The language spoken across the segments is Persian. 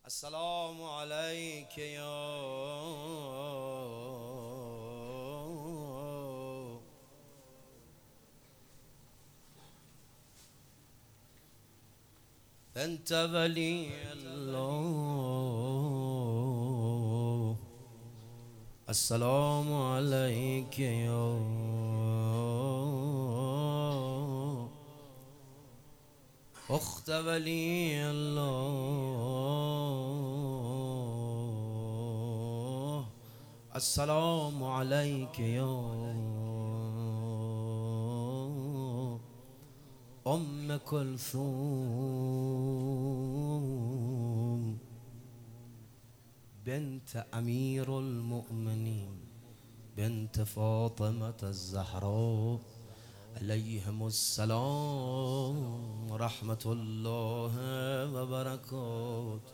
السلام عليك يا بنت ولي الله. السلام عليك يا أخت ولي الله. السلام عليك يا أم كلثوم بنت أمير المؤمنين بنت فاطمة الزهراء عليهم السلام ورحمة الله وبركاته.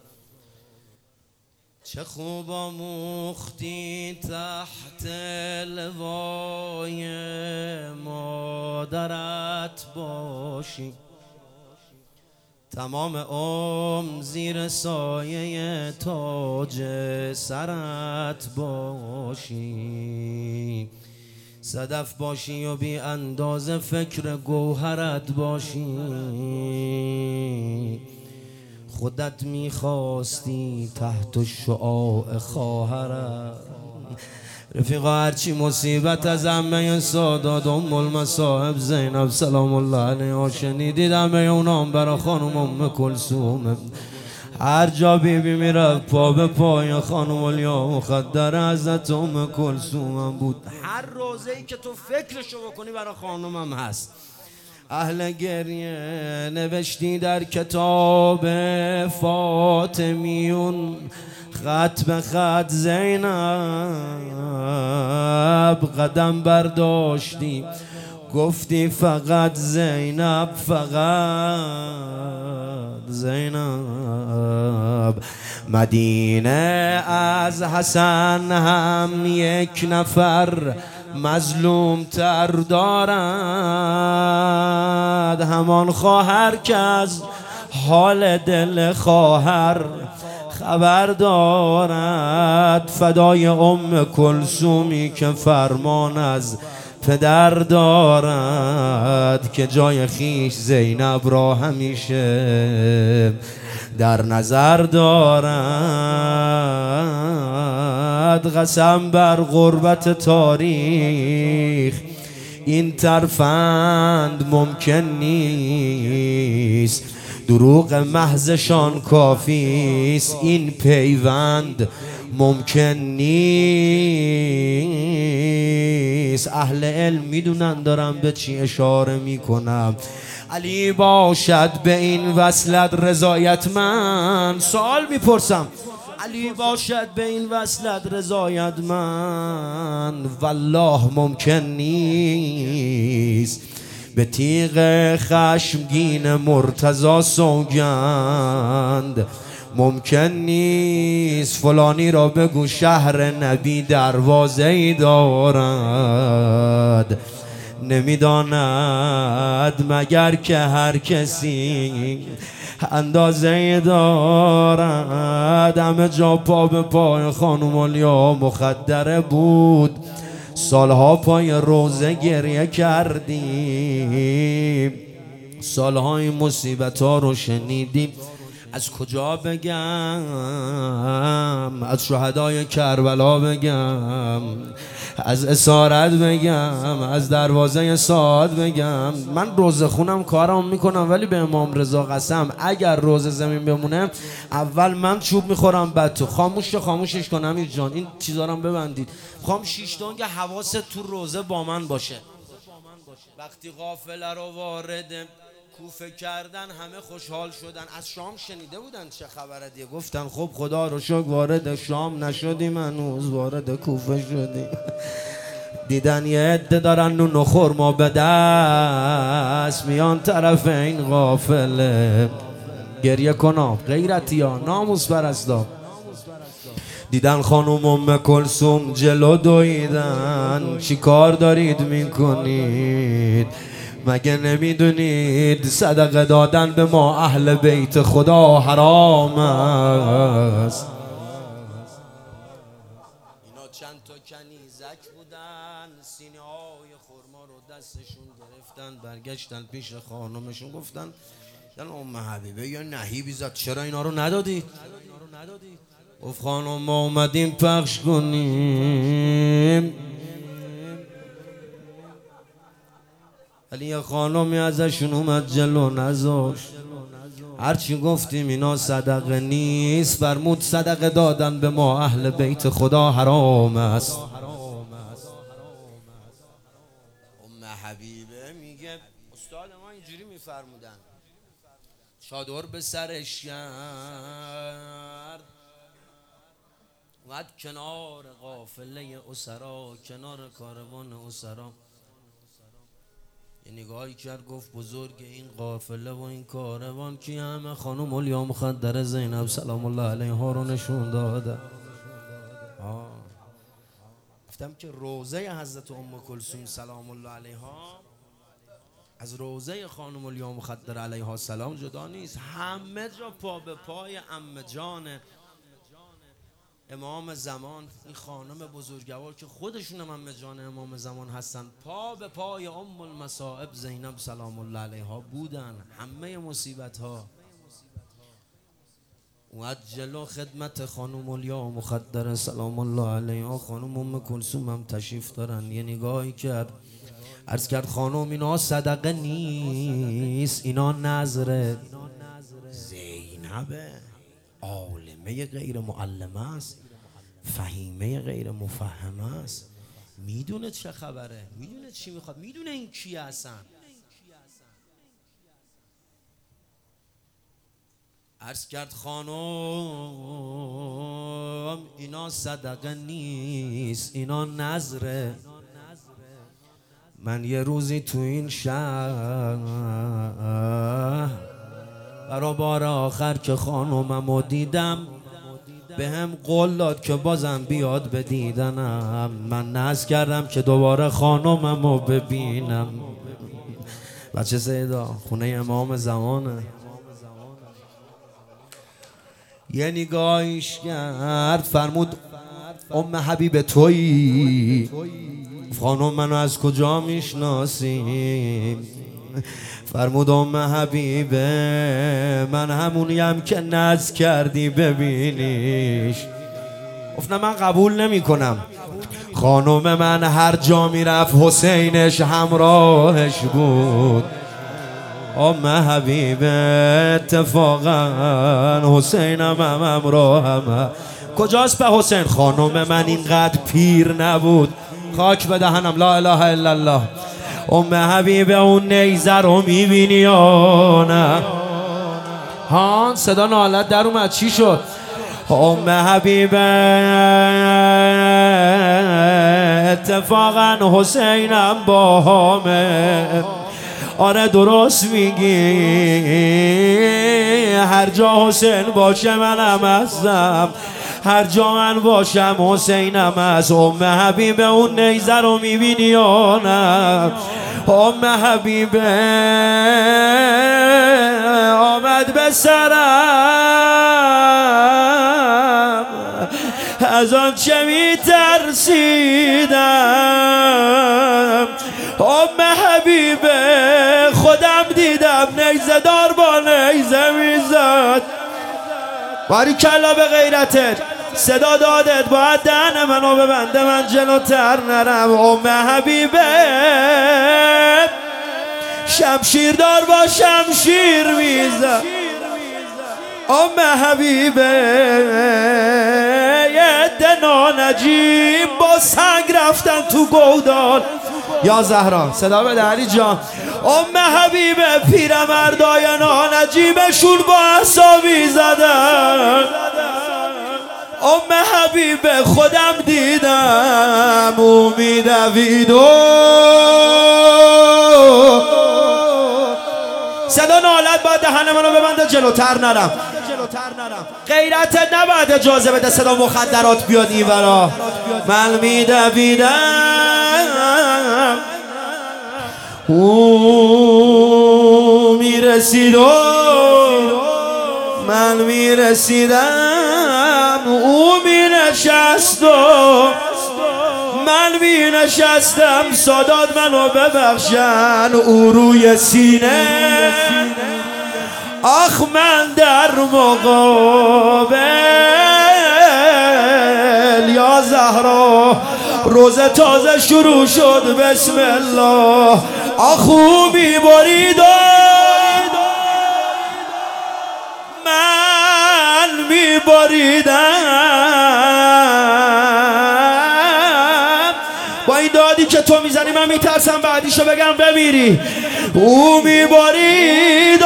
چه خوب آموختی تحت لوای مادرت باشی، تمام عمر زیر سایه تاج سرت باشی، صدف باشی و بی اندازه فکر گوهرت باشی. خودت میخواستی تحت شعاع خواهرت. رفیقا هرچی مصیبت از عمه سادات ام المصائب زینب سلام الله علیها شنیدید، همه اونام برا خانم ام کلثوم. هر جا بیبی میرفت پا به پای خانم الیا مخدر حضرت ام کلثوم بود. هر روزه‌ای که تو فکرشو بکنی برا خانمم هست. اهل گریه نوشتی در کتاب فاطمیون خط به خط زینب، قدم برداشتی گفتی فقط زینب، فقط زینب. مدینه از حسن هم یک نفر مظلوم تر دارد، همان خواهر که از حال دل خواهر خبر دارد. فدای ام کلثومی که فرمان از پدر دارد، که جای خیش زینب را همیشه در نظر دارد. قسم بر غربت تاریخ این ترفند ممکن نیست، دروغ محضشان کافیست این پیوند ممکن نیست. اهل علم میدونن دارم به چی اشاره میکنم. علی باشد به این وصلت رضایت من، سوال میپرسم علی باشد به این وصلت رضایت من، والله ممکن نیست. به تیغ خشمگین مرتضی سوگند ممکن نیست. فلانی را بگو شهر نبی دروازه‌ای دارد، نمیداند مگر که هر کسی اندازه دارد. همه جا پا به پای خانم الیا مخدره بود، سالها پای روزه گریه کردیم، سالهای مصیبت ها رو شنیدیم. از کجا بگم؟ از شهدای کربلا بگم؟ از اسارت بگم؟ از دروازه سعاد بگم؟ من روزه خونم کارم میکنم، ولی به امام رضا قسم اگر روزه زمین بمونه اول من چوب میخورم بعد تو. خاموشش کنم امیر جان، این چیزا رو ببندید. میخوام شیشتونگ حواست تو روزه با من باشه. وقتی قافله رو وارد کوفه کردن همه خوشحال شدن. از شام شنیده بودن چه خبره دیگه، گفتن خب خدا رو شکر وارد شام نشدیم هنوز، وارد کوفه شدیم. دیدن یه عده دارن نون و خرما به دست میان طرف این قافله. گریه کنم غیرتی ها ناموس پرستا. دیدن خانوم ام کلثوم جلو دویدن، چی کار دارید میکنید؟ مگه نمیدونید صدقه دادن به ما اهل بیت خدا حرام است؟ اینا چند تا کنیزک بودن، سینه های خرما رو دستشون گرفتن، برگشتن پیش خانمشون گفتن یعنی ام حبیبه یا نهیبی زد چرا اینا رو ندادید؟ گفت خانم ما اومدیم پخش کنیم، ولی یه خانمی ازشون اومد جلو نذاشت. هرچی گفتیم اینا صدقه نیست، فرمود صدقه دادن به ما اهل بیت خدا حرام است. ام حبیبه میگه استاد ما اینجوری میفرمودن، چادر به سرش کرد، اومد کنار قافله اسرا، کنار کاروان اسرا، یه نگاهی کرد گفت بزرگ این قافله و این کاروان کی؟ همه خانم اولیا مخدره زینب سلام الله علیها رو نشون داده. گفتم که روضه حضرت ام کلثوم سلام الله علیها از روضه خانم اولیا مخدره علیها سلام جدا نیست. همه جا پا به پای عمه جان امام زمان، این خانم بزرگوار که خودشون هم عمه جان امام زمان هستن، پا به پای ام المصائب زینب سلام الله علیها بودن. همه مصیبت ها اومد جلو خدمت خانم اولیا مخدره سلام الله علیها. خانم ام کلثوم هم تشریف دارن، یه نگاهی کرد، عرض کرد خانم اینا صدقه نیست، اینا نذره. زینبه عالمه غیر معلمه است، فهیمه غیر مفهمه است، میدونه چه خبره، میدونه چی میخواد، میدونه این کیه اصلا. عرض کرد خانم اینا صدقه نیست، اینا نذره. من یه روزی تو این شهر برا بار آخر که خانوممو دیدم، به هم قول داد که بازم بیاد به دیدنم. من نذر کردم که دوباره خانوممو ببینم. بچه سیدا خونه امام زمانه. یه نگاهش کرد، فرمود ام حبیب تویی؟ خانم منو از کجا میشناسی؟ فرمود ام حبیبه من همونیم که نذر کردی ببینیش. گفتم من قبول نمی کنم. خانم من هر جا میرفت حسینش همراهش بود. ام حبیبه اتفاقا حسینم هم همراهم. کجاست به حسین؟ خانم من اینقدر پیر نبود. خاک به دهنم، لا اله الا الله. ام حبیبه اون نیزه رو میبینی یا نه؟ ها صدا نالت در اومد، چی شد؟ ام حبیبه اتفاقا حسینم با همه. آره درست میگی، هر جا حسین باشه منم هستم، هر جا من باشم حسینم هست. ام حبیبه اون نیزه رو میبینی یا نه؟ ام حبیبه آمد به سرم، از آن چه میترسیدم. ام حبیبه خودم دیدم نیزه دار با نیزه میزد. باریکلا به غیرتت، صدا دادت باید دهن منو ببنده من جلوتر نرم. ام حبیبه شمشیر دار با شمشیر میزد. ام حبیبه یه دنا نجیب با سنگ رفتن تو گودال. یا زهرا صدا بده علی جان. ام حبیبه پیرمردای ناجیبشون با عصابی زدن. ام حبیبه خودم دیدم او میدوید و صدا نالت باید دهن منو ببنده جلوتر نرم. غیرت نباید اجازه بده صدا مخدرات بیاد این ورا. من میدویدم او میرسید و من میرسیدم، او مینشست و من مینشستم. سادات منو ببخشن او روی سینه، آخ من در مقابل. یا زهرا روز تازه شروع شد، بسم الله. آخ او میبرید و من میبریدم. با این دادی که تو میزنی من میترسم بعدیشو بگم بمیری. او میبرید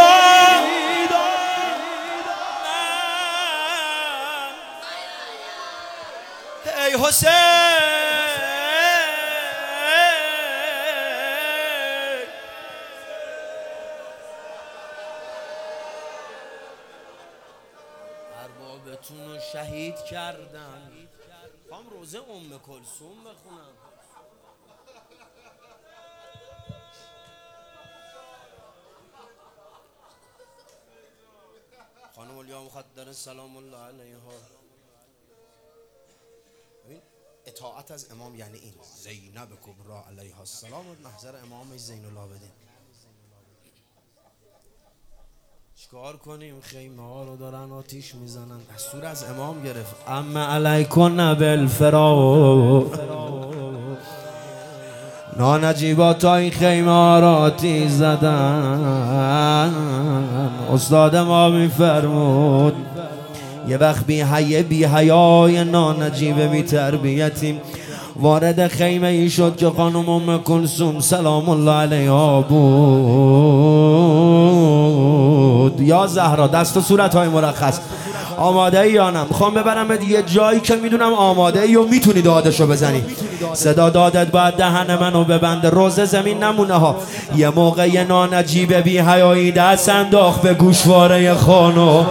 ای حسین. اربابتون رو شهید کردن. خواهم روزه کلثوم بخونم. خانم علیا مخدر سلام الله علیها. اطاعت از امام یعنی این. زینب کبرا علیها السلام محضر امام زین العابدین. چیکار کنیم؟ خیمه ها رو دارن آتیش میزنن. دستور از امام گرفت اما علیکن بالفرار. نانجیبا تا این خیمه ها را آتیش زدن. استاد ما میفرمود یه وقت بی حیای نانجیب بی تربیتیم وارد خیمه ای شد که خانم ام کلثوم سلام الله علیها بود. یا زهرا دست و صورت های مرخص آماده ای یا نه؟ میخوام ببرم به یه جایی که میدونم آماده ای و میتونی دادشو بزنی. صدا دادت باید دهن منو ببنده، روز زمین نمونه ها. یه موقع یه نانجیب بی حیایی دست انداخت به گوشواره خانم.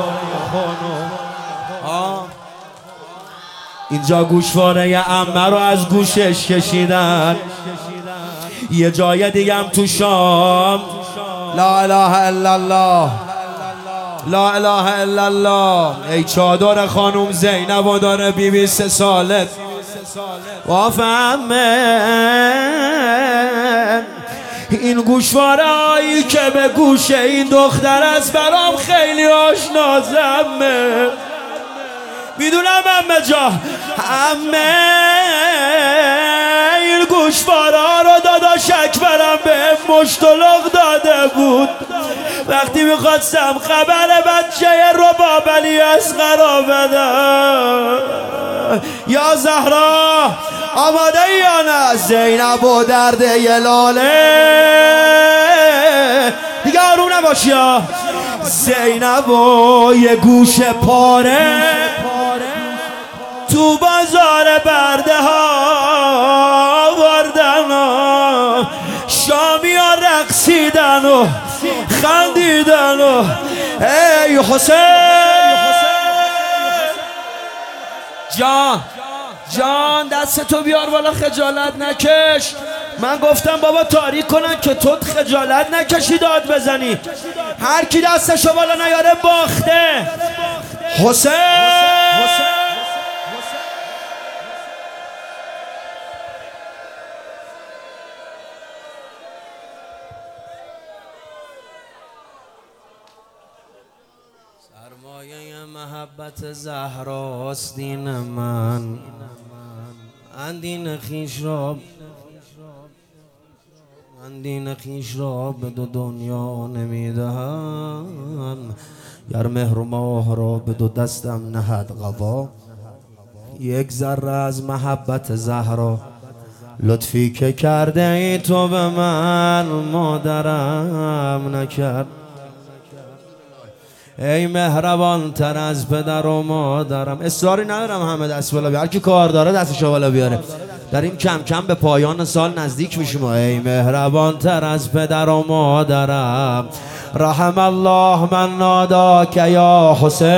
اینجا گوشواره عمه رو از گوشش کشیدن. یه جای دیگه هم تو شام لا اله الا الله لا اله الا الله. ای چادر خانم زینب و داره بیبی 3 ساله وافهمه. این گوشواره هایی که به گوش این دختر از برام خیلی آشنازمه. میدونم امه جا امه این گوشواره رو داداش اکبرم به مشتلق داده بود وقتی میخواستم خبر بچه ربابلی از قرار بدم. یا زهرا آماده یا نه؟ زینب و درد یه لاله دیگه آروم نباشی ها. زینب و یه گوش پاره تو بازار برده ها وردن و شامی ها رقصیدن و خندیدن و ای حسین جان دستتو بیار بالا خجالت نکش. من گفتم بابا تاریک کنن که تو خجالت نکشی داد بزنی. هر کی دستشو بالا نیاره باخته. حسین سرمایه محبت زهراست دین من. دین خیش را به دو دنیا نمیدهم. گر مهر و ماه را به دو دستم نهد قبا. یک ذره از محبت زهرا لطفی که کرده ای تو به من مادرم نکرد. ای مهربان تر از پدر و مادرم. اصراری ندارم همه دست بالا بیاره، هر کی کار داره دستشو بالا بیاره. داریم کم کم به پایان سال نزدیک میشیم. ای مهربان تر از پدر و مادرم. رحم الله من ناداک یا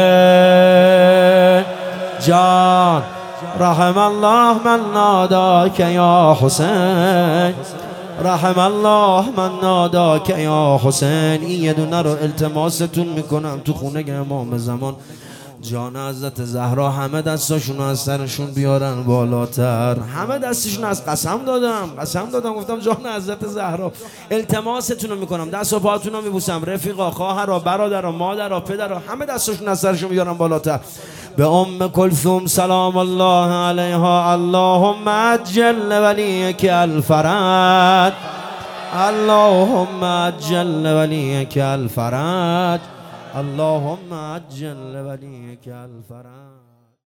حسین جان. رحم الله من ناداک یا حسین. رحم الله من ناداک یا حسین. این یه دونه رو التماستون میکنم تو خونه امام زمان جان حضرت زهرا همه دستاشون از سرشون بیارن بالاتر. همه دستشون از قسم دادم گفتم جان حضرت زهرا التماستون رو میکنم، دست و پاتون رو میبوسم، رفیقا، خواهرا، برادرا، مادرا، پدرا، همه دستاشون از سرشون بیارن بالاتر. به ام کلثوم سلام الله علیها اللهم عجل ولیک الفرج، اللهم عجل ولیک الفرج، اللهم عجل ولیک الفرج.